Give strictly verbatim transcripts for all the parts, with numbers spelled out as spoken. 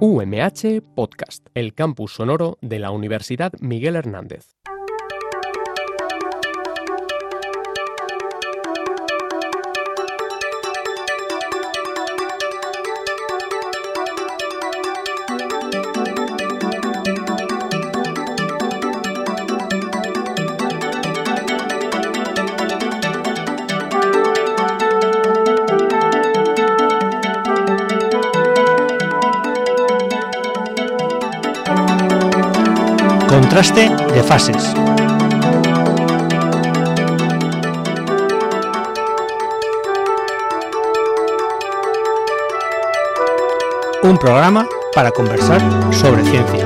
U M H Podcast, el campus sonoro de la Universidad Miguel Hernández. Contraste de fases. Un programa para conversar sobre ciencia.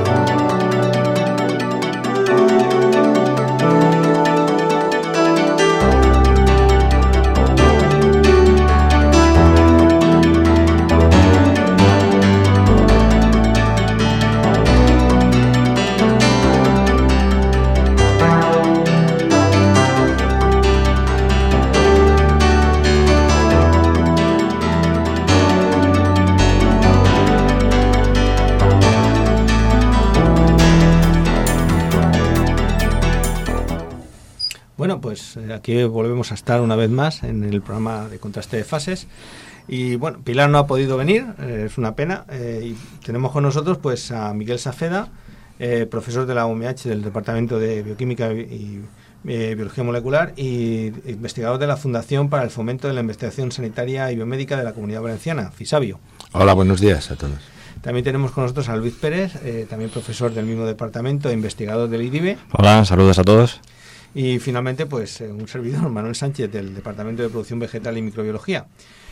Aquí volvemos a estar una vez más en el programa de Contraste de Fases y bueno, Pilar no ha podido venir, eh, es una pena, eh, y tenemos con nosotros pues a Miguel Safeda, eh, profesor de la U M H del Departamento de Bioquímica y eh, Biología Molecular y investigador de la Fundación para el Fomento de la Investigación Sanitaria y Biomédica de la Comunidad Valenciana, FISABIO. Hola, buenos días a todos. También tenemos con nosotros a Luis Pérez, eh, también profesor del mismo departamento e investigador del I D I B E. Hola, saludos a todos. Y finalmente, pues un servidor, Manuel Sánchez, del Departamento de Producción Vegetal y Microbiología.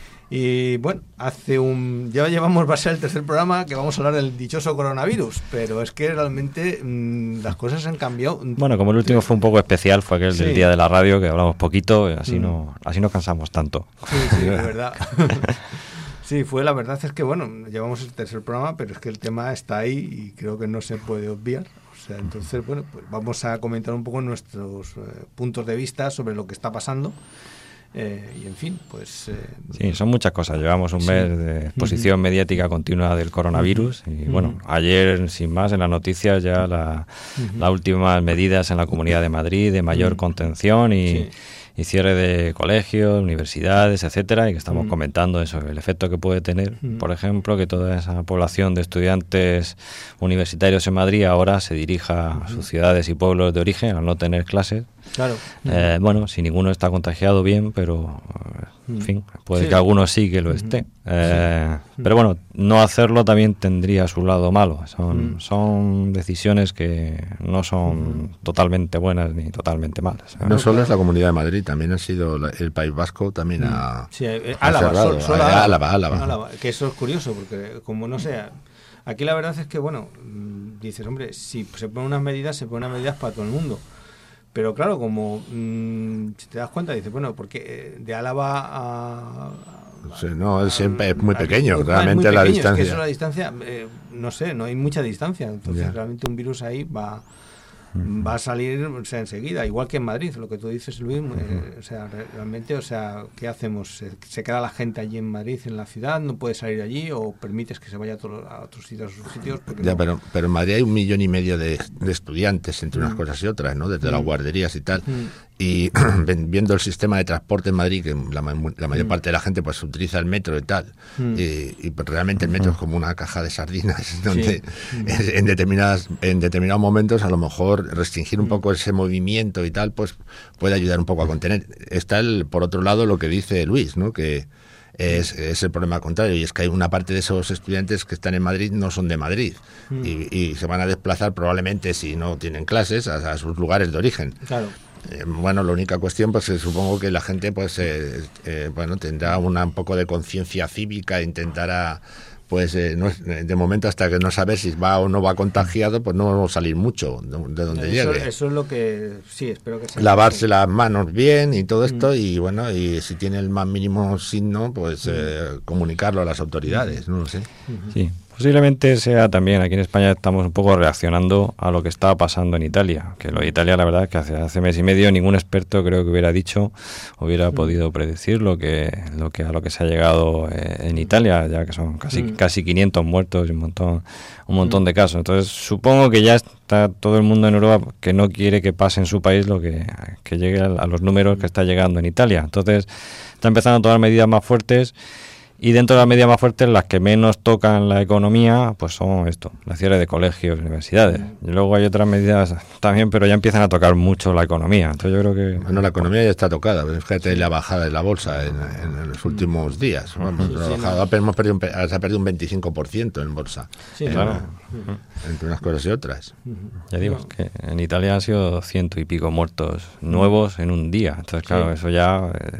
Y bueno, hace un ya llevamos, va a ser el tercer programa que vamos a hablar del dichoso coronavirus, pero es que realmente mmm, las cosas han cambiado. Bueno, como el último fue un poco especial, fue aquel sí. del día de la radio, que hablamos poquito, así mm. no así no cansamos tanto. Sí, sí, de verdad. Sí, fue la verdad es que, bueno, llevamos el tercer programa, pero es que el tema está ahí y creo que no se puede obviar. O sea, entonces, bueno, pues vamos a comentar un poco nuestros eh, puntos de vista sobre lo que está pasando. Eh, y en fin, pues... Eh, sí, son muchas cosas. Llevamos un sí. mes de exposición uh-huh. mediática continua del coronavirus y uh-huh. bueno, ayer, sin más, en las noticias ya la, uh-huh. las últimas medidas en la Comunidad de Madrid de mayor uh-huh. contención y... Sí. y cierre de colegios, universidades, etcétera, y que estamos mm. comentando eso, el efecto que puede tener, mm. por ejemplo, que toda esa población de estudiantes universitarios en Madrid ahora se dirija mm. a sus ciudades y pueblos de origen al no tener clases. Claro. Eh, bueno, si ninguno está contagiado, bien, pero en fin, puede sí. que algunos sí que lo esté. Eh, sí. Pero bueno, no hacerlo también tendría su lado malo. Son, mm. son decisiones que no son mm. totalmente buenas ni totalmente malas. ¿eh? No solo es la Comunidad de Madrid, también ha sido el País Vasco, también mm. ha, sí, eh, ha Álava, cerrado. Sol, Sol, Álava, Álava, Álava. Álava. Que eso es curioso, porque como no sea... Aquí la verdad es que, bueno, dices, hombre, si se ponen unas medidas, se ponen unas medidas para todo el mundo. Pero claro, como mmm, si te das cuenta, dices, bueno, porque de Álava a... a sí, no, es, siempre, es muy a, pequeño, a, realmente muy pequeño, la Es distancia. que eso es la distancia, eh, no sé, no hay mucha distancia. Entonces yeah. realmente un virus ahí va... va a salir, o sea, enseguida, igual que en Madrid, lo que tú dices, Luis, uh-huh. eh, o sea, re- realmente, o sea, ¿qué hacemos? ¿Se, ¿Se queda la gente allí en Madrid, en la ciudad, no puede salir allí, o permites que se vaya a, to- a otros sitios, a sus sitios? Ya, no? pero, pero en Madrid hay un millón y medio de, de estudiantes entre unas uh-huh. cosas y otras, ¿no? Desde uh-huh. las guarderías y tal, uh-huh. y viendo el sistema de transporte en Madrid, que la, la mayor uh-huh. parte de la gente pues utiliza el metro y tal, uh-huh. y, y pues, realmente el metro uh-huh. es como una caja de sardinas, donde sí. uh-huh. en, determinadas, en determinados momentos a lo mejor restringir un uh-huh. poco ese movimiento y tal, pues puede ayudar un poco a contener. Está el, por otro lado lo que dice Luis, ¿no? Que es, es el problema contrario, y es que hay una parte de esos estudiantes que están en Madrid no son de Madrid mm. y, y se van a desplazar probablemente, si no tienen clases, a, a sus lugares de origen. Claro. Eh, bueno, la única cuestión, pues eh, supongo que la gente pues eh, eh, bueno, tendrá una, un poco de conciencia cívica e intentará pues eh, no, de momento hasta que no sabes si va o no va contagiado, pues no vamos a salir mucho de, de donde eso, llegue. Eso es lo que sí, espero que sea. Lavarse así. Las manos bien y todo esto, mm. y bueno, y si tiene el más mínimo signo, pues mm. eh, comunicarlo a las autoridades, no lo sé. Sí, Posiblemente sea también, aquí en España estamos un poco reaccionando a lo que estaba pasando en Italia, que lo de Italia la verdad es que hace, hace mes y medio ningún experto creo que hubiera dicho, hubiera mm. podido predecir lo que, lo que a lo que se ha llegado eh, en Italia, ya que son casi mm. casi quinientos muertos y un montón un montón mm. de casos. Entonces supongo que ya está todo el mundo en Europa que no quiere que pase en su país lo que, que llegue a, a los números que está llegando en Italia. Entonces está empezando a tomar medidas más fuertes. Y dentro de las medidas más fuertes, las que menos tocan la economía, pues son esto, la cierre de colegios, universidades. Y luego hay otras medidas también, pero ya empiezan a tocar mucho la economía. Entonces yo creo que... Bueno, la economía ya está tocada. Fíjate la bajada de la bolsa en, en los últimos días. Vamos, sí, la bajada, sí, no. hemos perdido un, se ha perdido un veinticinco por ciento en bolsa. Sí, en, claro. Entre unas cosas y otras. Ya digo, que en Italia han sido ciento y pico muertos nuevos en un día. Entonces, claro, sí. eso ya... Eh,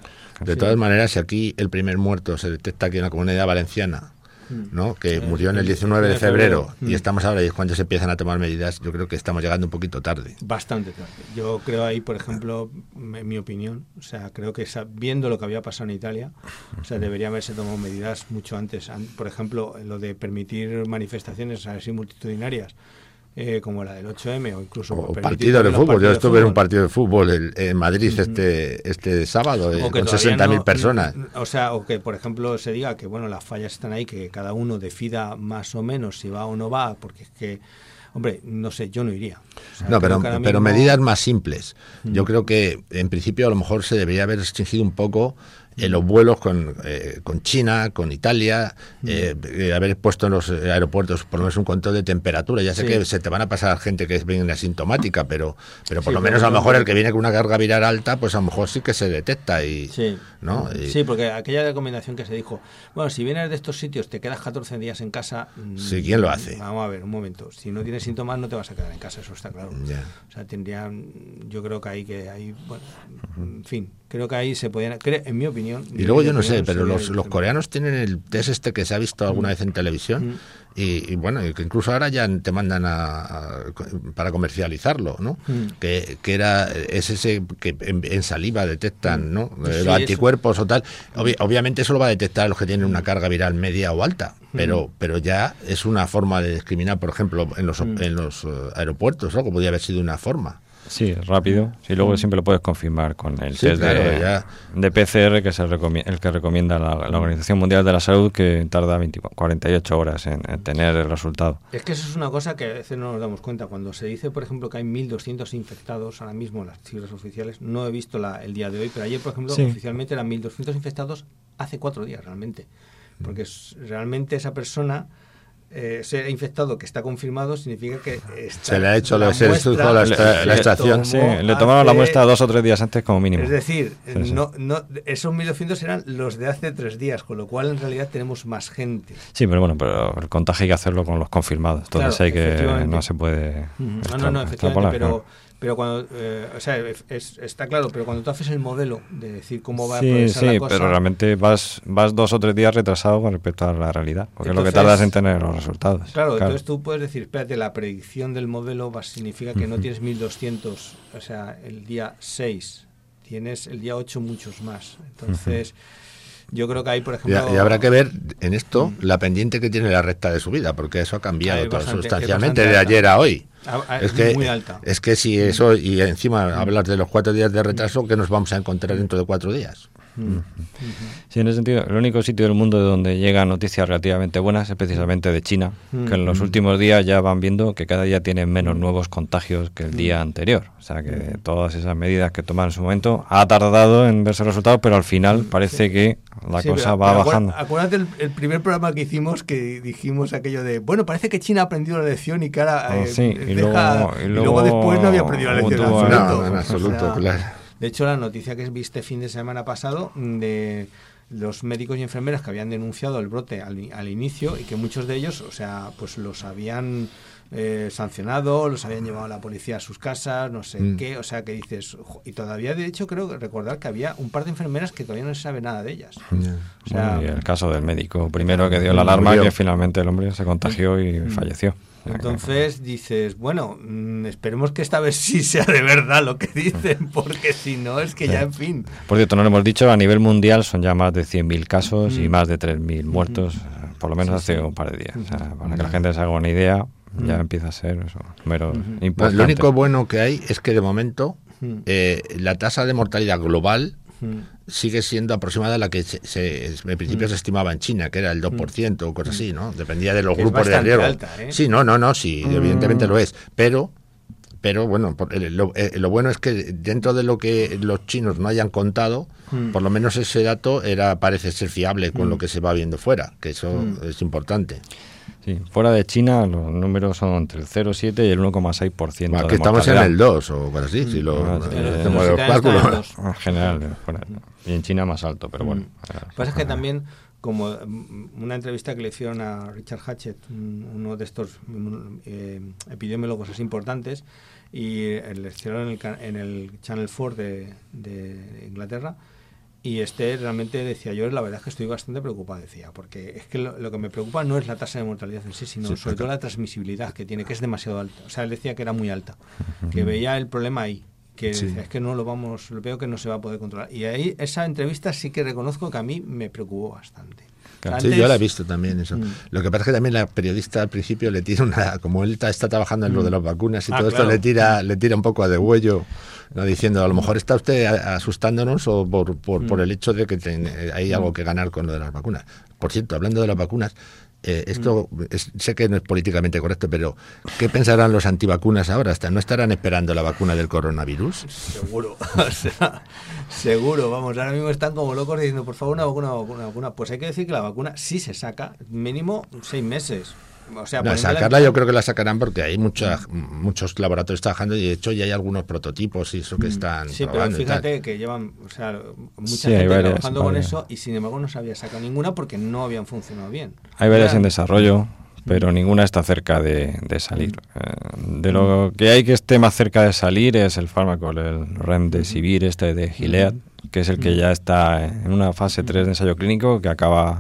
De todas maneras, si aquí el primer muerto se detecta aquí en la Comunidad Valenciana, ¿no? que sí, murió en el diecinueve de febrero, mm. y estamos ahora y es cuando se empiezan a tomar medidas, yo creo que estamos llegando un poquito tarde. Bastante tarde. Yo creo ahí, por ejemplo, en mi opinión, o sea, creo que viendo lo que había pasado en Italia, o sea, debería haberse tomado medidas mucho antes. Por ejemplo, lo de permitir manifestaciones así multitudinarias, Eh, como la del ocho eme o incluso o partidos de fútbol. Yo estuve en un partido de fútbol en, en Madrid uh-huh. este este sábado eh, con sesenta mil no, personas. O sea, o que por ejemplo se diga que bueno, las fallas están ahí, que cada uno decida más o menos si va o no va, porque es que hombre, no sé, yo no iría. O sea, no, pero, pero mismo... medidas más simples. Uh-huh. Yo creo que en principio a lo mejor se debería haber restringido un poco en los vuelos con eh, con China, con Italia, eh, eh, haber puesto en los aeropuertos por lo menos un control de temperatura. Ya sé sí. que se te van a pasar gente que viene asintomática, pero pero por sí, lo menos a lo mejor el que viene con una carga viral alta, pues a lo mejor sí que se detecta. y Sí, ¿no? y, sí porque aquella recomendación que se dijo, bueno, si vienes de estos sitios te quedas catorce días en casa. Sí, ¿quién lo hace? Vamos a ver, un momento. Si no tienes síntomas no te vas a quedar en casa, eso está claro. Yeah. O sea, tendrían, yo creo que ahí que hay, bueno, en fin, creo que ahí se podían, en mi opinión. Y luego yo no sé, pero los, los coreanos tienen el test este que se ha visto alguna mm. vez en televisión mm. y, y bueno, que incluso ahora ya te mandan a, a, para comercializarlo, ¿no? Mm. Que, que era es ese que en, en saliva detectan, ¿no? Sí, los anticuerpos eso. o tal. Obvi, obviamente eso lo va a detectar los que tienen una carga viral media o alta, pero mm. pero ya es una forma de discriminar, por ejemplo, en los mm. en los aeropuertos, ¿no? Que podría haber sido una forma. Sí, rápido. Y luego siempre lo puedes confirmar con el sí, test claro, de, ya. de P C R, que es el, recomi- el que recomienda la, la Organización Mundial de la Salud, que tarda veinte, cuarenta y ocho horas en, en tener el resultado. Es que eso es una cosa que a veces no nos damos cuenta. Cuando se dice, por ejemplo, que hay mil doscientos infectados ahora mismo, las cifras oficiales, no he visto la, el día de hoy, pero ayer, por ejemplo, sí. oficialmente eran mil doscientos infectados hace cuatro días realmente. Porque es, realmente esa persona... Eh, ser infectado que está confirmado significa que está, se le ha hecho la, muestra, la, extra, la extracción sí, le tomaron hace, la muestra dos o tres días antes como mínimo, es decir, sí, no, sí. No, esos mil doscientos eran los de hace tres días, con lo cual en realidad tenemos más gente. Sí, pero bueno, pero el contagio hay que hacerlo con los confirmados, entonces claro, hay que no se puede uh-huh. extra, no, no, no, efectivamente, pero pero cuando, eh, o sea, es, está claro, pero cuando tú haces el modelo de decir cómo va sí, a progresar sí, la cosa... Sí, pero realmente vas vas dos o tres días retrasado con respecto a la realidad, porque entonces, es lo que tardas en tener los resultados. Claro, claro, entonces tú puedes decir, espérate, la predicción del modelo va, significa que uh-huh. no tienes mil doscientos, o sea, el día seis, tienes el día ocho muchos más. Entonces... Uh-huh. Yo creo que hay, por ejemplo... Y, y habrá que ver en esto mm. la pendiente que tiene la recta de subida, porque eso ha cambiado todo, bastante, sustancialmente de ayer a hoy. A, a, es, que, muy alta. es que si eso, y encima mm. hablas de los cuatro días de retraso, ¿qué nos vamos a encontrar dentro de cuatro días? Mm. Sí, en ese sentido, el único sitio del mundo donde llegan noticias relativamente buenas es precisamente de China, mm. que en los últimos días ya van viendo que cada día tienen menos nuevos contagios que el día anterior. O sea que todas esas medidas que toman en su momento ha tardado en verse resultados, pero al final parece sí. que la sí, cosa pero, va pero bajando. Acuérdate el, el primer programa que hicimos que dijimos aquello de, bueno, parece que China ha aprendido la lección y que ahora oh, eh, sí, y, deja, luego, y, luego, y luego después no había aprendido la lección. En absoluto, no, en absoluto, o sea, claro. De hecho, la noticia que viste fin de semana pasado de los médicos y enfermeras que habían denunciado el brote al, al inicio y que muchos de ellos, o sea, pues los habían eh, sancionado, los habían llevado a la policía a sus casas, no sé mm. qué, o sea, que dices, y todavía de hecho creo que recordar que había un par de enfermeras que todavía no se sabe nada de ellas. Yeah. O sea, y el caso del médico primero que dio la alarma, murió. Que finalmente el hombre se contagió y mm. falleció. Entonces dices, bueno, mmm, esperemos que esta vez sí sea de verdad lo que dicen, porque si no es que sí. ya, en fin. Por cierto, no lo hemos dicho, a nivel mundial son ya más de cien mil casos mm. y más de tres mil muertos. Mm. por lo menos sí, hace sí. un par de días. O sea, para que la gente se haga una idea, ya empieza a ser eso, números Bueno, importantes. lo único bueno que hay es que de momento eh, la tasa de mortalidad global sigue siendo aproximada a la que se, se, en principio se estimaba en China, que era el dos por ciento o cosas así, ¿no? Dependía de los Que es grupos de bastante riesgo. alta, ¿eh? Sí, no, no, no, sí, evidentemente lo es, pero pero bueno, por- eh, lo, eh, lo bueno es que dentro de lo que los chinos no hayan contado, por lo menos ese dato era parece ser fiable con lo que se va viendo fuera, que eso es importante. Sí, fuera de China los números son entre el cero coma siete y el uno coma seis por ciento. Aquí de estamos en mortalidad. el dos o cosas así, si lo, Ah, sí, eh, eh, hacemos los los italianos cálculos. están en dos. En general, fuera. Y en China más alto, pero bueno. Lo que pasa es que también, como mm, una entrevista que le hicieron a Richard Hatchett, un- uno de estos mm, eh, epidemiólogos así importantes, y eh, le hicieron en el, ca- en el Channel cuatro de, de Inglaterra, y este realmente decía, yo la verdad es que estoy bastante preocupado, decía, porque es que lo, lo que me preocupa no es la tasa de mortalidad en sí, sino Sí, sobre todo la transmisibilidad que tiene, que es demasiado alta. O sea, él decía que era muy alta, que veía el problema ahí, que Sí. decía, es que no lo vamos, lo veo que no se va a poder controlar. Y ahí esa entrevista sí que reconozco que a mí me preocupó bastante. Claro. Sí, Antes- yo la he visto también eso. Mm. Lo que pasa es que también la periodista al principio le tira una, como él está, está trabajando en lo de las vacunas y Ah, todo claro. esto le tira, le tira un poco a degüello, ¿no? Diciendo a lo mejor está usted a- asustándonos o por, por, por el hecho de que ten- eh, hay algo que ganar con lo de las vacunas. Por cierto, hablando de las vacunas, eh, esto es- sé que no es políticamente correcto, pero ¿qué pensarán los antivacunas ahora? ¿Hasta no estarán esperando la vacuna del coronavirus? Seguro, o sea, seguro, vamos, ahora mismo están como locos diciendo, por favor, una vacuna, una vacuna, una vacuna. Pues hay que decir que la vacuna sí se saca, mínimo seis meses. O sea, No, poniéndola sacarla en- yo creo que la sacarán porque hay muchas, muchos laboratorios trabajando y de hecho ya hay algunos prototipos y eso que están Sí, pero probando y tal. fíjate que llevan, o sea, mucha Sí, hay gente varias, trabajando con varias. eso y sin embargo no se había sacado ninguna porque no habían funcionado bien. Hay varias Ya- en desarrollo, pero ninguna está cerca de, de salir. Eh, de lo que hay que esté más cerca de salir es el fármaco, el Remdesivir este de Gilead, que es el que ya está en una fase tres de ensayo clínico que acaba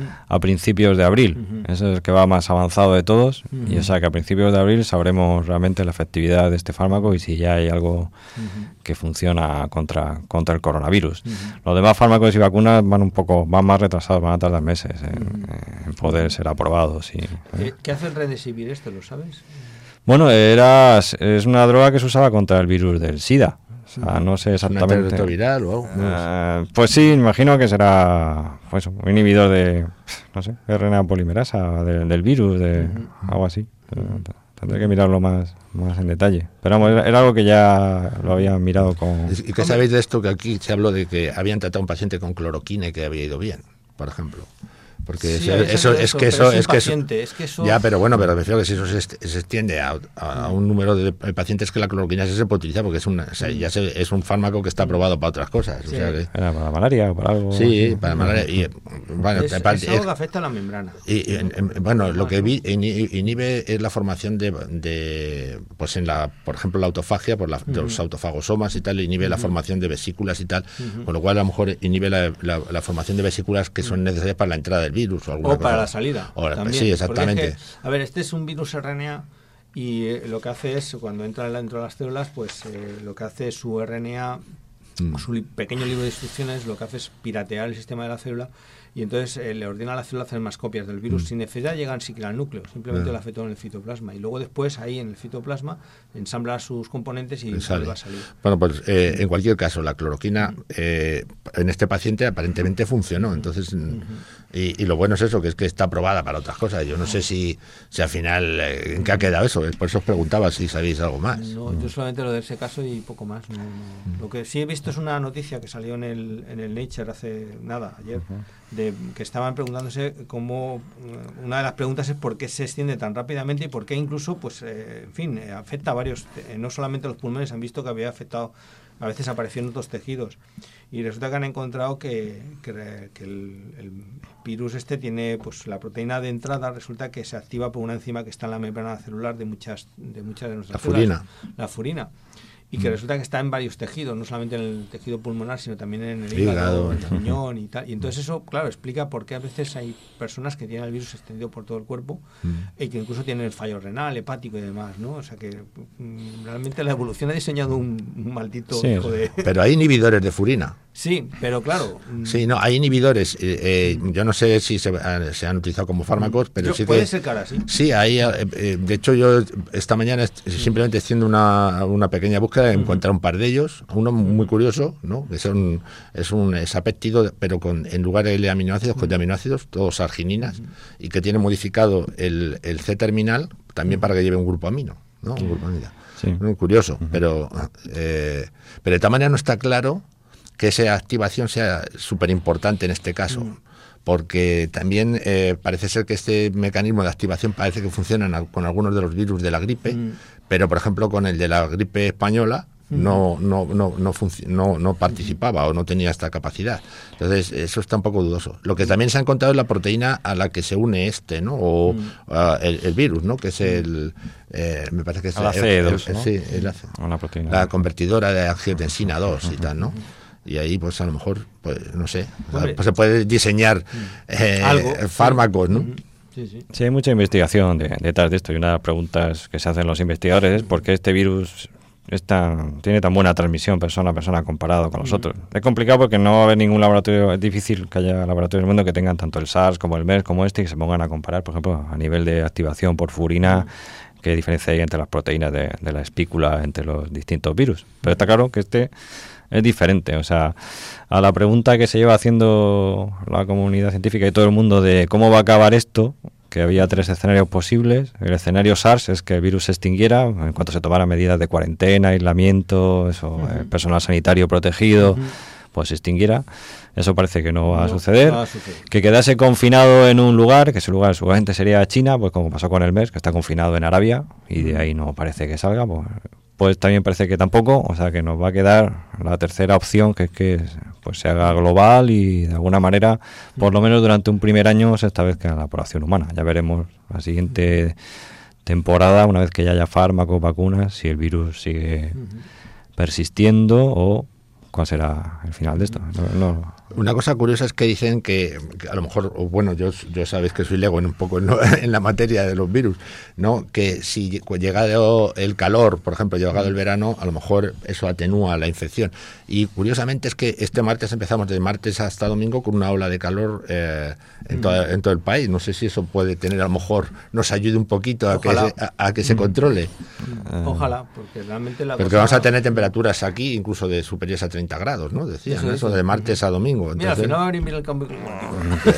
a principios de abril. Ese es el que va más avanzado de todos, y o sea que a principios de abril sabremos realmente la efectividad de este fármaco y si ya hay algo que funciona contra, contra el coronavirus. Los demás fármacos y vacunas van un poco, van más retrasados, van a tardar meses en, en poder ser aprobados. Y, ¿Qué, qué hace el Remdesivir esto, lo sabes? bueno, era, es una droga que se usaba contra el virus del SIDA. O sea, no sé ¿Un exactamente. antirretroviral o algo? Eh, pues sí, imagino que será pues, un inhibidor de, no sé, R N A polimerasa de- del virus, de algo así. Eh, Tendré que mirarlo más, más en detalle. Pero vamos, era, era algo que ya lo habían mirado con... ¿Y qué sabéis de esto? Que aquí se habló de que habían tratado a un paciente con cloroquina y que había ido bien, por ejemplo. Porque Sí, eso, habéis eso- hablado de es eso, que pero eso es un es que eso, paciente, es que eso- ya, pero bueno, pero me refiero que si eso se, est- se extiende a, a un número de pacientes que la cloroquina sí se puede utilizar porque es una, o sea, ya se- es un fármaco que está aprobado para otras cosas. O Sí. sea que, ¿Era para malaria o para algo? sí, así? para malaria. Y, bueno, es, aparte- es algo que afecta a la membrana. Y, y, en- en- bueno, lo que vi ini- inhibe es la formación de, de, pues en la, por ejemplo, la autofagia, por la, de los autofagosomas y tal, inhibe la formación de vesículas y tal, con lo cual a lo mejor inhibe la, la- la formación de vesículas que son necesarias para la entrada del virus o alguna O para cosa. la salida. O la- también, sí, porque exactamente. es que, a ver, este es un virus R N A y eh, lo que hace es, cuando entra dentro de las células, pues eh, lo que hace su R N A, Mm. su li- pequeño libro de instrucciones, lo que hace es piratear el sistema de la célula y entonces eh, le ordena a la célula hacer más copias del virus sin necesidad de llegar ni siquiera al núcleo, simplemente Mm. lo hace todo en el citoplasma y luego después ahí en el citoplasma ensambla sus componentes y Y sale. vuelve a salir. Bueno, pues eh, en cualquier caso, la cloroquina eh, en este paciente aparentemente funcionó. Entonces, mm, y, y lo bueno es eso, que es que está aprobada para otras cosas. Yo no sé si, si al final, eh, ¿en qué ha quedado eso? Por eso os preguntaba si sabéis algo más. No, yo solamente lo de ese caso y poco más. No, no. Lo que sí he visto es una noticia que salió en el, en el Nature hace nada, ayer, de que estaban preguntándose cómo, eh, una de las preguntas es por qué se extiende tan rápidamente y por qué incluso, pues, eh, en fin, eh, afecta a varios, eh, no solamente los pulmones, han visto que había afectado, a veces apareció en otros tejidos. Y resulta que han encontrado que, que, que el, el virus este tiene, pues, la proteína de entrada, resulta que se activa por una enzima que está en la membrana celular de muchas de muchas de nuestras La furina. células, la furina, y que resulta que está en varios tejidos, no solamente en el tejido pulmonar, sino también en el hígado, Hígado. en el riñón y tal. Y entonces eso, claro, explica por qué a veces hay personas que tienen el virus extendido por todo el cuerpo y que incluso tienen el fallo renal, hepático y demás, ¿no? O sea que mm, realmente la evolución ha diseñado un, un maldito Sí, hijo de... Pero hay inhibidores de furina. Sí, pero claro. Sí, no, hay inhibidores. Eh, eh, yo no sé si se, se han utilizado como fármacos, pero yo, sí puede que. ser que ahora sí. Sí, hay. Eh, de hecho, yo esta mañana simplemente haciendo una, una pequeña búsqueda encontré un par de ellos. Uno muy curioso, ¿no? Que son, es un es apéptido, pero con en lugar de aminoácidos, con de aminoácidos, todos argininas, y que tiene modificado el, el C terminal también para que lleve un grupo amino, ¿no? Un grupo amino. Sí. Muy curioso, uh-huh. pero, eh, pero de tal manera no está claro que esa activación sea súper importante en este caso, mm. porque también eh, parece ser que este mecanismo de activación parece que funciona en, con algunos de los virus de la gripe, mm. pero por ejemplo con el de la gripe española mm. no no no no, func- no no participaba o no tenía esta capacidad. Entonces eso está un poco dudoso. Lo que también se ha encontrado es la proteína a la que se une este, ¿no? O mm. uh, el, el virus, ¿no? Que es el eh, me parece que es la C dos, el, el, ¿no? Sí, el, la, Una proteína. La convertidora de angiotensina dos y tal, ¿no? Y ahí, pues a lo mejor, pues no sé, Hombre, pues se puede diseñar eh, ¿algo? fármacos, ¿no? Sí, sí. Sí, hay mucha investigación de, detrás de esto. Y una de las preguntas que se hacen los investigadores es por qué este virus es tan, tiene tan buena transmisión persona a persona comparado con los otros. Es complicado porque no va a haber ningún laboratorio, es difícil que haya laboratorios en el mundo que tengan tanto el SARS como el MERS como este y que se pongan a comparar, por ejemplo, a nivel de activación por furina, qué diferencia hay entre las proteínas de, de la espícula entre los distintos virus. Pero está claro que este es diferente, o sea, a la pregunta que se lleva haciendo la comunidad científica y todo el mundo de cómo va a acabar esto, que había tres escenarios posibles. El escenario SARS es que el virus se extinguiera en cuanto se tomaran medidas de cuarentena, aislamiento, eso, uh-huh. eh, personal sanitario protegido, uh-huh. pues se extinguiera. Eso parece que no va, no, a suceder. va a suceder. Que quedase confinado en un lugar, que ese lugar seguramente sería China, pues como pasó con el MERS, que está confinado en Arabia, y de ahí no parece que salga, pues... pues también parece que tampoco, o sea que nos va a quedar la tercera opción, que es que pues se haga global y de alguna manera, por lo menos durante un primer año, se establezca la población humana. Ya veremos la siguiente temporada, una vez que ya haya fármacos, vacunas, si el virus sigue persistiendo o cuál será el final de esto. No, no. Una cosa curiosa es que dicen que, que a lo mejor, o bueno, yo, yo sabéis que soy lego en un poco ¿no? en la materia de los virus, ¿no? Que si llegado el calor, por ejemplo, llegado el verano, a lo mejor eso atenúa la infección. Y curiosamente es que este martes empezamos de martes hasta domingo con una ola de calor eh, en, mm. toda, en todo el país. No sé si eso puede tener, a lo mejor nos ayude un poquito a que, se, a, a que se controle. Mm. Ojalá, porque realmente la Porque cosa... vamos a tener temperaturas aquí incluso de superiores a treinta grados, ¿no? Decían eso, eso de martes a domingo. Entonces, mira, al final va a venir el cambio climático.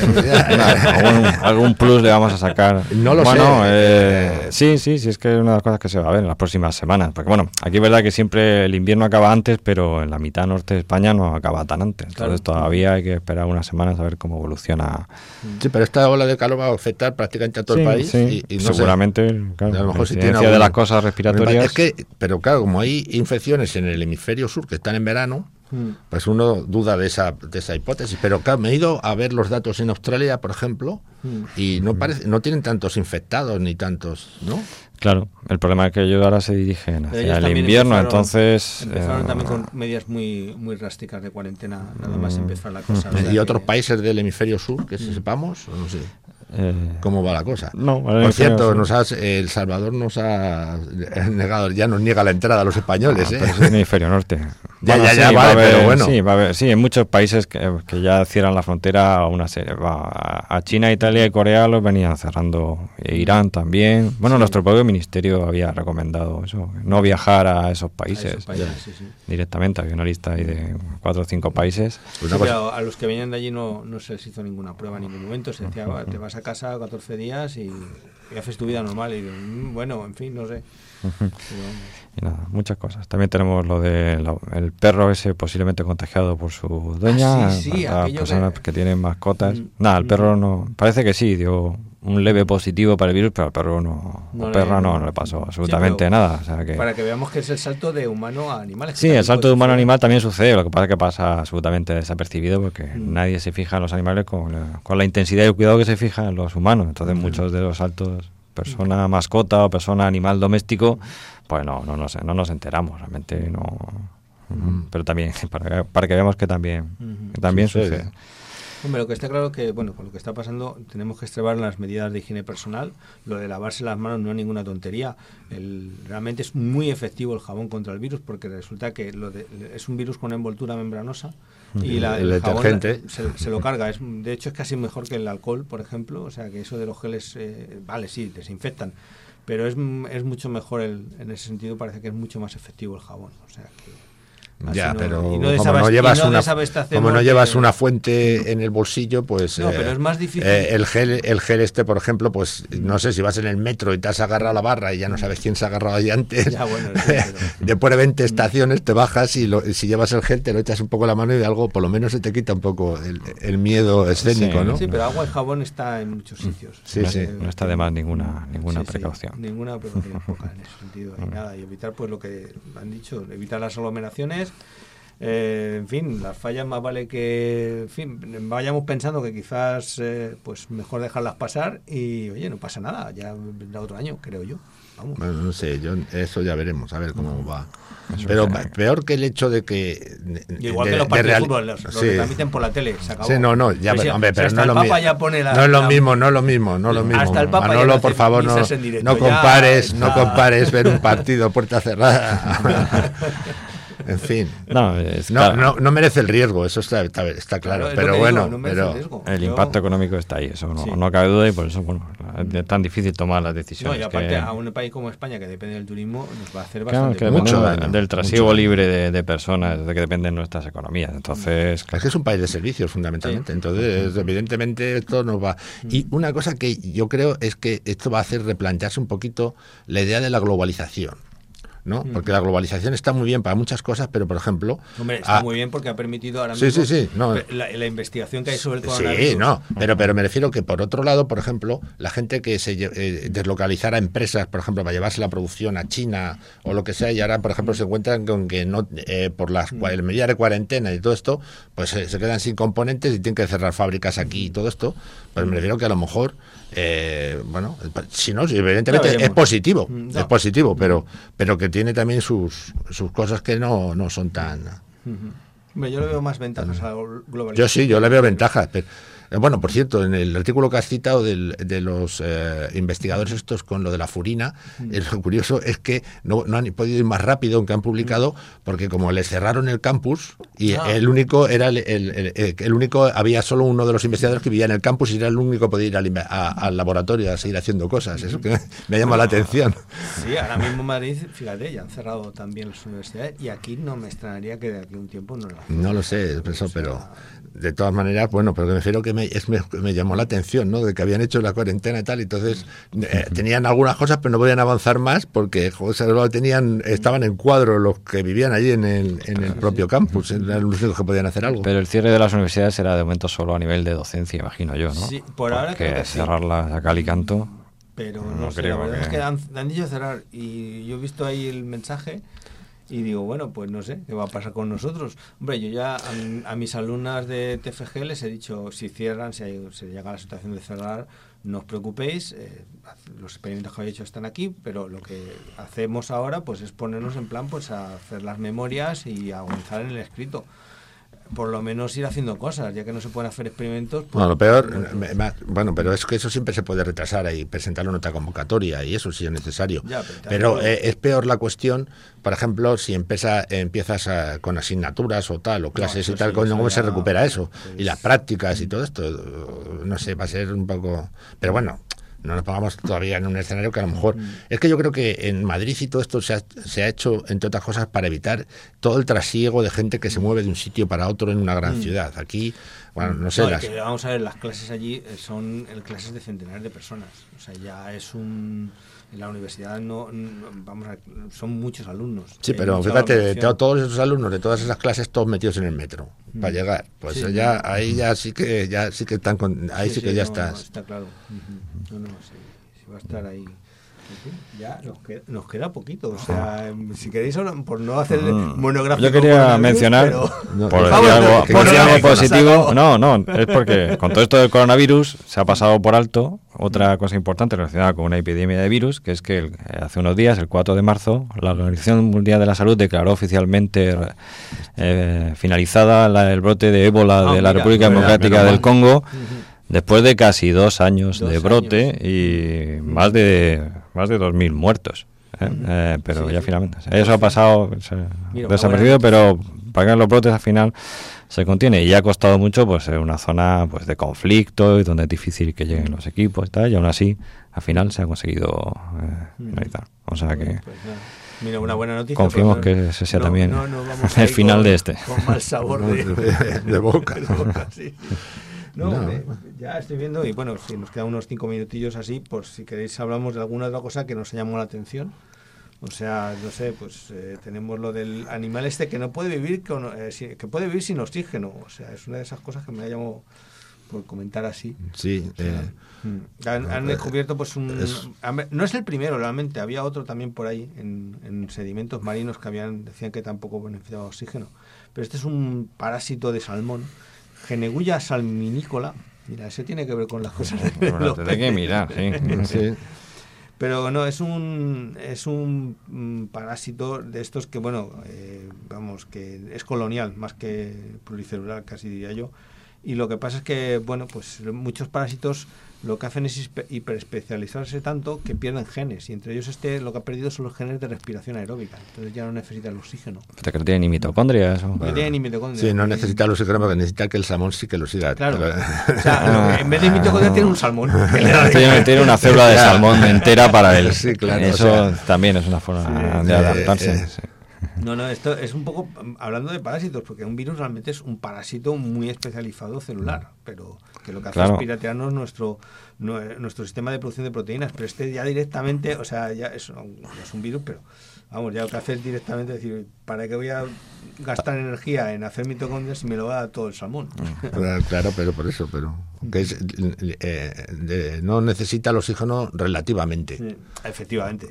algún, algún plus le vamos a sacar. No lo bueno, sé. Eh, sí, sí, sí, es que es una de las cosas que se va a ver en las próximas semanas. Porque bueno, aquí es verdad que siempre el invierno acaba antes, pero en la mitad norte de España no acaba tan antes. Entonces claro. todavía hay que esperar unas semanas a ver cómo evoluciona. Sí, pero esta ola de calor va a afectar prácticamente a todo sí, el país. Sí. Y, y no seguramente, sé, claro, a lo mejor la si incidencia tiene de las cosas respiratorias. Es que, pero claro, como hay infecciones en el hemisferio sur que están en verano, pues uno duda de esa de esa hipótesis, pero claro, me he ido a ver los datos en Australia, por ejemplo, y no parece, no tienen tantos infectados ni tantos, ¿no? Claro, el problema es que ellos ahora se dirigen hacia el invierno, empezaron, entonces... Empezaron eh, también con medidas muy muy drásticas de cuarentena, nada más empezar la cosa. ¿Y otros que... países del hemisferio sur que mm. sepamos? O no sé. Eh, ¿Cómo va la cosa? No, por cierto, nos has, El Salvador nos ha negado, ya nos niega la entrada a los españoles. No, ¿eh? Pero es el hemisferio norte. ya, bueno, ya, ya, sí, vale, haber, pero bueno. Sí, va a haber, sí, en muchos países que, que ya cierran la frontera a una serie. Va, a China, Italia y Corea los venían cerrando. E Irán también. Bueno, sí. Nuestro propio ministerio había recomendado eso, no viajar a esos países, a esos países sí, sí. directamente. Había una lista ahí de cuatro o cinco países. Sí, pero a los que venían de allí no, no se les hizo ninguna prueba en ningún momento. Se decía, te vas a casa catorce días y, y haces tu vida normal y bueno, en fin, no sé. Uh-huh. Y nada, muchas cosas. También tenemos lo del de perro ese posiblemente contagiado por su dueña, ah, sí, sí, las personas que... que tienen mascotas. Mm, nada, el mm, perro no, parece que sí, dio un leve positivo para el virus, pero al perro no, no al perro le, no, no le pasó absolutamente sí, nada. O sea que... Para que veamos que es el salto de humano a animal. Sí, el salto de humano a animal también sucede, lo que pasa es que pasa absolutamente desapercibido porque mm. nadie se fija en los animales con la, con la intensidad y el cuidado que se fija en los humanos. Entonces mm. muchos de los saltos, persona mascota o persona animal doméstico, pues no, no, no, no nos enteramos, realmente no. Mm. Pero también, para, para que veamos que también, mm-hmm. que también sí, sucede. Sí. Hombre, lo que está claro es que, bueno, con lo que está pasando, tenemos que extremar las medidas de higiene personal. Lo de lavarse las manos no es ninguna tontería. El, realmente es muy efectivo el jabón contra el virus, porque resulta que lo de, es un virus con envoltura membranosa y la, el, el detergente se, se lo carga. Es, de hecho, es casi mejor que el alcohol, por ejemplo. O sea, que eso de los geles, eh, vale, sí, desinfectan, pero es, es mucho mejor, el, en ese sentido parece que es mucho más efectivo el jabón. O sea, que ya, no, pero no como no llevas no una como no llevas que... una fuente en el bolsillo, pues no, eh, pero es más difícil. Eh, el gel el gel este, por ejemplo, pues no sé, si vas en el metro y te has agarrado a la barra y ya no sabes quién se ha agarrado ahí antes. Ya, bueno, sí, pero... después de veinte estaciones te bajas y lo, si llevas el gel te lo echas un poco la mano y algo, por lo menos se te quita un poco el, el miedo escénico, sí, ¿no? Sí, pero agua y jabón está en muchos sitios. Sí, no, sí. No está de más ninguna ninguna sí, precaución. Sí, ninguna precaución poca en ese sentido. Y nada, y evitar pues lo que han dicho, evitar las aglomeraciones. Eh, en fin, las fallas más vale que, en fin, vayamos pensando que quizás eh, pues mejor dejarlas pasar y, oye, no pasa nada, ya vendrá otro año, creo yo. Vamos. Bueno, no sé, yo eso ya veremos, a ver cómo va. Eso Pero que... peor que el hecho de que... Y igual de, que los partidos de, real... de fútbol, los, los sí. transmiten por la tele, se acabó. Sí, no, no, ya, pues pero, hombre, pero si no, el lo Papa mi... ya pone la, no es lo la... mismo, no es lo mismo, no es lo mismo. Hasta el Papa Manolo, ya por favor, no, directo, no ya compares, está... no compares ver un partido a puerta cerrada. En fin, no, es no, claro. no, no merece el riesgo, eso está, está, está claro, claro pero bueno, digo, no pero el, el Yo... impacto económico está ahí, eso no, sí. no cabe duda, y por eso bueno, es tan difícil tomar las decisiones. No, y aparte que... a un país como España que depende del turismo nos va a hacer claro, bastante que mucho daño, daño, del trasiego mucho libre de, de personas, de que dependen nuestras economías. Entonces, es que es un país de servicios fundamentalmente, sí. Entonces evidentemente esto nos va. Y una cosa que yo creo es que esto va a hacer replantearse un poquito la idea de la globalización, ¿no? Porque la globalización está muy bien para muchas cosas, pero por ejemplo... Hombre, está a... muy bien porque ha permitido ahora sí, mismo sí, sí, no. la, la investigación que hay sobre el coronavirus. Sí, no, pero, pero me refiero que por otro lado, por ejemplo, la gente que se eh, deslocalizara empresas, por ejemplo, para llevarse la producción a China o lo que sea, y ahora, por ejemplo, se encuentran con que no eh, por las mm. el medidas de cuarentena y todo esto, pues eh, se quedan sin componentes y tienen que cerrar fábricas aquí y todo esto, pues me refiero que a lo mejor... Eh, bueno, si no, evidentemente es positivo, no. es positivo, pero pero que tiene también sus sus cosas que no, no son tan... Uh-huh. Yo le veo más ventajas a la globalización. Yo sí, yo le veo ventajas, pero... Bueno, por cierto, en el artículo que has citado del, de los eh, investigadores estos con lo de la furina, mm. eh, lo curioso es que no, no han podido ir más rápido, aunque han publicado, porque como les cerraron el campus y ah. el único era el, el, el, el único había solo uno de los investigadores que vivía en el campus y era el único que podía ir al, a, al laboratorio a seguir haciendo cosas. Eso que me, me llama la atención. Sí, ahora mismo en Madrid, fíjate, ya han cerrado también las universidades y aquí no me extrañaría que de aquí a un tiempo no lo hagan. No lo sé, eso, o sea, pero de todas maneras, bueno, pero que me refiero que me Es, me, me llamó la atención, ¿no? De que habían hecho la cuarentena y tal, y entonces eh, tenían algunas cosas, pero no podían avanzar más porque joder, solo tenían, estaban en cuadro los que vivían allí en el, en el propio campus, eran los únicos que podían hacer algo. Pero el cierre de las universidades será de momento solo a nivel de docencia, imagino yo, ¿no? Sí, por ahora creo que cerrarlas sí. a cal y canto. Pero no, no sé, la verdad que... es que han, han dicho cerrar y yo he visto ahí el mensaje. Y digo, bueno, pues no sé, ¿qué va a pasar con nosotros? Hombre, yo ya a, a mis alumnas de T F G les he dicho, si cierran, si, hay, si llega la situación de cerrar, no os preocupéis, eh, los experimentos que habéis hecho están aquí, pero lo que hacemos ahora pues es ponernos en plan pues a hacer las memorias y a avanzar en el escrito. Por lo menos ir haciendo cosas, ya que no se pueden hacer experimentos. Pues, bueno, lo peor, pues, me, bueno, pero es que eso siempre se puede retrasar y presentar una nota convocatoria y eso sí es necesario. Ya, pero pero eh, es peor la cuestión, por ejemplo, si empieza, empiezas a, con asignaturas o tal, o clases no, y tal, sí, ¿cómo se recupera eso? Pues, y las prácticas y todo esto, no sé, va a ser un poco... Pero bueno... No nos pongamos todavía en un escenario que a lo mejor... Mm. Es que yo creo que en Madrid y todo esto se ha, se ha hecho, entre otras cosas, para evitar todo el trasiego de gente que se mueve de un sitio para otro en una gran mm. ciudad. Aquí, bueno, no sé... No, las... que, vamos a ver, las clases allí son clases de centenares de personas. O sea, ya es un... En la universidad no, no vamos a, son muchos alumnos. Sí, pero fíjate, todos esos alumnos de todas esas clases, todos metidos en el metro mm. para llegar. Pues sí, ya no, ahí ya sí que ya sí que están con, ahí sí, sí que sí, ya no, estás. No, está claro. Uh-huh. No, no, sí, sí va a estar ahí. Ya nos queda, nos queda poquito, o sea, si queréis por no hacer monográfico. Yo quería mencionar, pero... no, por decir algo, por decir algo positivo, no, no, es porque con todo esto del coronavirus se ha pasado por alto otra cosa importante relacionada con una epidemia de virus, que es que el, hace unos días, el cuatro de marzo, la Organización Mundial de la Salud declaró oficialmente eh, finalizada la, el brote de ébola ah, de la mira, República mira, Democrática mira, del Congo. Uh-huh. Después de casi dos años dos de brote años. y más de más de dos mil muertos, ¿eh? Uh-huh. eh, pero sí, ya sí. finalmente eso ha pasado se, Mira, desaparecido, pero para que los brotes al final se contiene. Y ha costado mucho, pues, en una zona pues de conflicto y donde es difícil que lleguen los equipos y tal, y aún así, al final se ha conseguido eh, finalizar. O sea que... Pues mira, una buena noticia. Confiemos no, que ese sea no, también no, no, vamos el final con, de este. Con mal sabor de, de, de boca. De boca sí, sí. No, No. me, ya estoy viendo, y bueno, si nos quedan unos cinco minutillos así, pues si queréis hablamos de alguna otra cosa que nos llamó la atención. O sea, no sé, pues eh, tenemos lo del animal este que no puede vivir con, eh, si, que puede vivir sin oxígeno. O sea, es una de esas cosas que me ha llamado por comentar así. Sí. O sea, Eh, mm. han, han descubierto pues un... es- No es el primero realmente, había otro también por ahí en, en sedimentos marinos que habían decían que tampoco beneficiaba oxígeno. Pero este es un parásito de salmón, Genegulla salminícola. Mira, ese tiene que ver con las cosas de Bueno, los tendré que peces. mirar, sí. sí. Pero no, es un es un mm, parásito de estos que, bueno, eh, vamos, que es colonial, más que pluricelular, casi diría yo. Y lo que pasa es que, bueno, pues muchos parásitos lo que hacen es hispe- hiperespecializarse tanto que pierden genes. Y entre ellos este lo que ha perdido son los genes de respiración aeróbica. Entonces ya no necesita el oxígeno. ¿Que no tiene ni mitocondrias? O... No tiene ni mitocondria. Sí, no necesita el oxígeno porque necesita que el salmón sí que lo siga. Claro. Pero- O sea, lo que en vez de mitocondria tiene un salmón. Tiene, tiene una célula de salmón entera para él. Sí, claro, Eso o sea, también es una forma sí, de eh, adaptarse. eh, sí. No, no, esto es un poco mm, hablando de parásitos, porque un virus realmente es un parásito muy especializado celular, pero que lo que hace Claro. es piratearnos nuestro nue- nuestro sistema de producción de proteínas, pero este ya directamente, o sea, ya es, un- no es un virus, pero vamos, ya lo que hace es directamente decir, ¿para qué voy a gastar energía en hacer mitocondrias si me lo va a dar todo el salmón? Claro, claro, pero por eso, pero que es, eh, de- no necesita el oxígeno relativamente. Sí, efectivamente.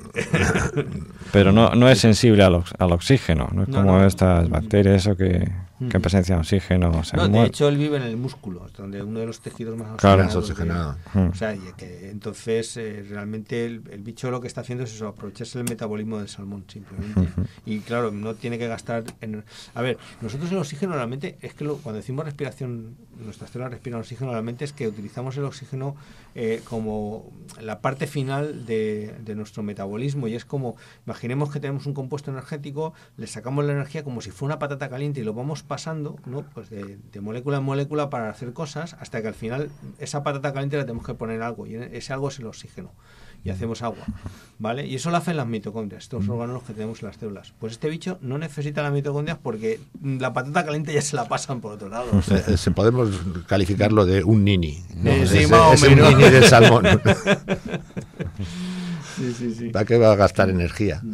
Pero no, no es sensible al, ox- al oxígeno, no es No, como no. estas bacterias o que, que en presencia de oxígeno se No, de mueren. hecho él vive en el músculo, donde uno de los tejidos más Claro. Más oxigenados oxigenado. de- O sea, y que entonces eh, realmente el, el bicho lo que está haciendo es eso, aprovecharse el metabolismo del salmón simplemente. Y claro, no tiene que gastar en... A ver, nosotros el oxígeno realmente es que lo- cuando decimos respiración, nuestras células respiran oxígeno, realmente es que utilizamos el oxígeno eh, como la parte final de, de nuestro metabolismo, y es como, imaginemos que tenemos un compuesto energético, le sacamos la energía como si fuera una patata caliente y lo vamos pasando, ¿no? Pues de, de molécula en molécula para hacer cosas, hasta que al final esa patata caliente la tenemos que poner en algo, y ese algo es el oxígeno, y hacemos agua, ¿vale? Y eso lo hacen las mitocondrias, estos órganos que tenemos en las células. Pues este bicho no necesita las mitocondrias porque la patata caliente ya se la pasan por otro lado. O sea, Eh, se podemos calificarlo de un nini, ¿no? Eh, sí, es, más o es un menos. nini del salmón. sí, sí, sí. ¿Para qué va a gastar energía?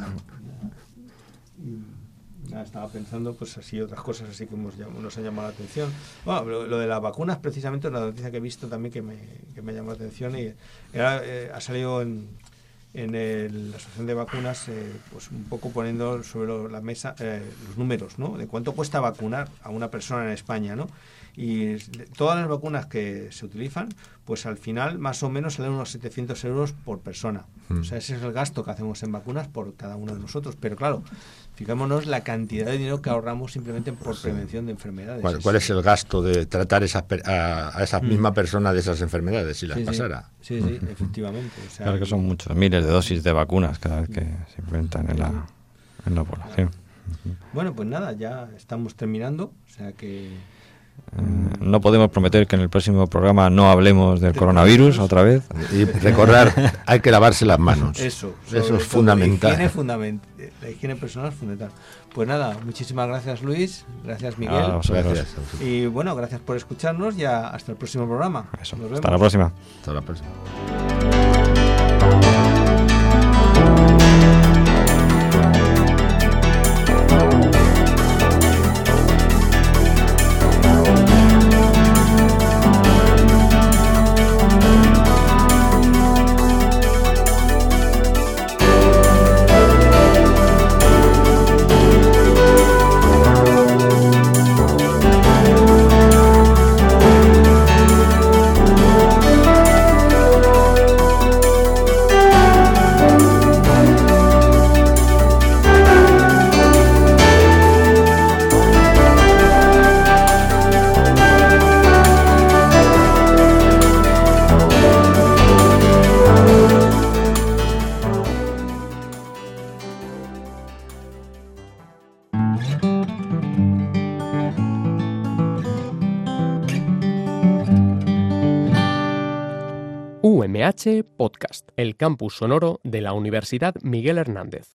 Nada, estaba pensando pues así otras cosas así que hemos llam- nos han llamado la atención. Bueno, lo, lo de las vacunas precisamente es una noticia que he visto también que me, que me llamó la atención, y era, eh, ha salido en, en el- la asociación de vacunas eh, pues un poco poniendo sobre lo- la mesa eh, los números, ¿no? De cuánto cuesta vacunar a una persona en España, ¿no? Y de- todas las vacunas que se utilizan, pues al final más o menos salen unos setecientos euros por persona. Mm. O sea, ese es el gasto que hacemos en vacunas por cada uno de nosotros. Pero claro, fijémonos la cantidad de dinero que ahorramos simplemente por prevención de enfermedades. ¿Cuál, cuál es el gasto de tratar esas, per- a, a esas mismas personas de esas enfermedades si las Sí, sí. pasara? Sí, sí, efectivamente. O sea, Claro que son muchos, miles de dosis de vacunas cada vez que se inventan en la, en la población. Bueno, pues nada, ya estamos terminando. O sea que... Eh, no podemos prometer que en el próximo programa no hablemos del coronavirus otra vez. Y recordar, hay que lavarse las manos. Eso, Eso sobre es todo, fundamental. La higiene, fundament- la higiene personal es fundamental. Pues nada, muchísimas gracias Luis, gracias Miguel. A vosotros. Gracias. Y bueno, gracias por escucharnos y a- hasta el próximo programa. Eso. Nos Hasta la vemos. próxima. Hasta la próxima. M H Podcast, el campus sonoro de la Universidad Miguel Hernández.